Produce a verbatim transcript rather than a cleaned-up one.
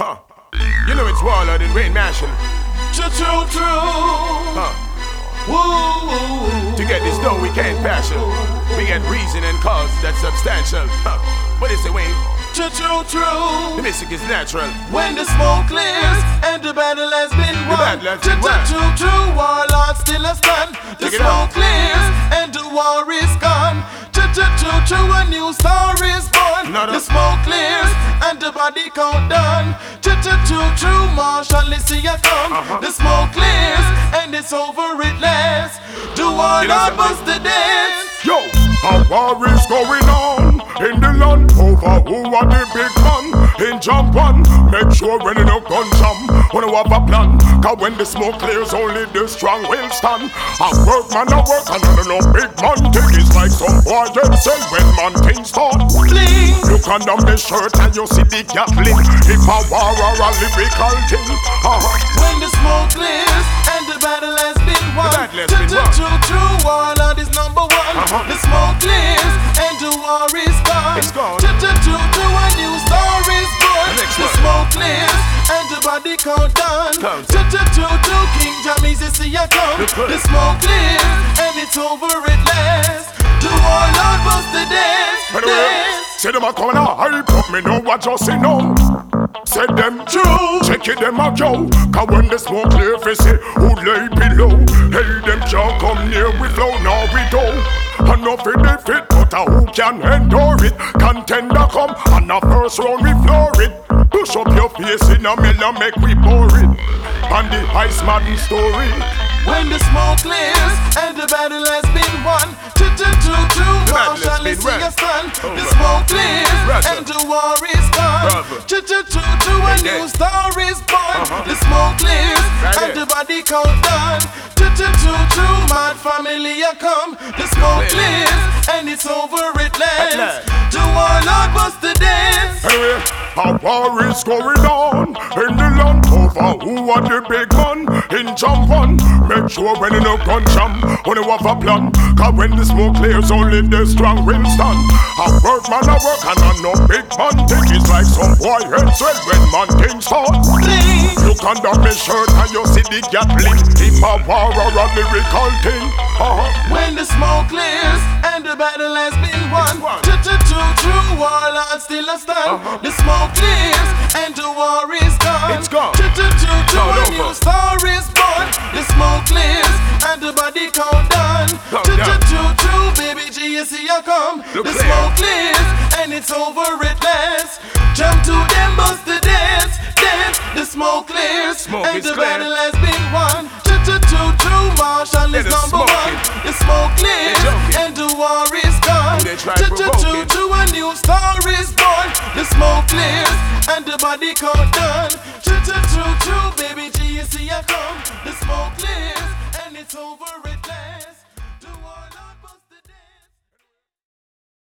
Huh. You know it's Warlord and Rain Mashing. True, true, true. Huh. Woo. To get this dough we can't passion. We get reason and cause that's substantial. Huh. What is it, Wayne? True, true, true. The music is natural. When the smoke clears and the battle has been won. battle has True, been won. true, true. Warlord still a stand. The Check it smoke out. clears and the war is gone. True, true, true, true. A new star is born. No, no. The smoke clears and the body count done. True, true, true, true. Marshall is see ya come. Uh-huh. The smoke clears and it's over it last. The warlord something? bust the dance. Yo, a war is going on in the land over who are the big man. In jump one, make sure when you no gun jam. When you have a plan, cause when the smoke clears, only the strong will stand. A work man a work and no no big man thing is like some boy themself when man things start. Bling. Look under me shirt and you see the Gatling. If a war or a lyrical thing. Uh-huh. When the smoke clears and the battle has been won. The battle has been True, won. true, true, warlord is number one. Uh-huh. The smoke clears and the war is gone. It's gone. True, true, true, true, a new star is born. The next The one. smoke clears and the body count down. Count. True, true, true, true, King Jammy's is see ya come. Look good. The smoke clears and it's over at last. The warlord bust the dance, Anyway, dance. say them a coming out hype up, me know what you see now. Say them True. check it them a go. Cause when the smoke clear, fi say who lay below. Hey, them can't come near we flow, now we do. Enough in the fit, but a who can endure it? Contender come, and a first round we floor it. Push up your face in a mill and make we pour it. And the ice madden story. When the smoke clears and the battle has been won. True, true, true, true. The battle has Marshall been is see won. a stand. The Over. smoke clears Roger. and the war is gone. Bravo. True, true, true, true. A Yeah, new yeah. star is born. Uh-huh. The smoke clears Right and there. the body count down. True, true, true, true. Mad family a come. The smoke Clear. clears and it's over at last. last. The warlord bust the dance. Anyway, a war is going on in the land over who are the big man. In jump one, make sure when you no gun jam, when you have a plan. Cause when the smoke clears, only the strong will stand. A work man a work and a no big man thing is like some boy head swell when man things start. Bling. Look under me shirt and you see the Gatling. If a war or a lyrical thing. Uh-huh. When the smoke clears and the battle has been won. It's won. True, true, true, true, warlord still a stand. Uh-huh. The smoke clears and the war is gone. It's gone. True, true, true, true, All a over. new star is born. The smoke clears and the body count down. Count True, down. true, true, true, baby G, you see ya come. Look the clear. smoke clears and it's over at last. Jump to them, bust the dance, dance. The smoke clears Smoke and is the clear. battle has been won. True, true, true, true, Marshall Yeah, is the number smoking. one. The smoke clears They joking. and the war is gone. They try Choo choo choo provoking. choo, a new star is born. The smoke clears and the body count done. Choo choo choo choo, baby G, you see ya come. The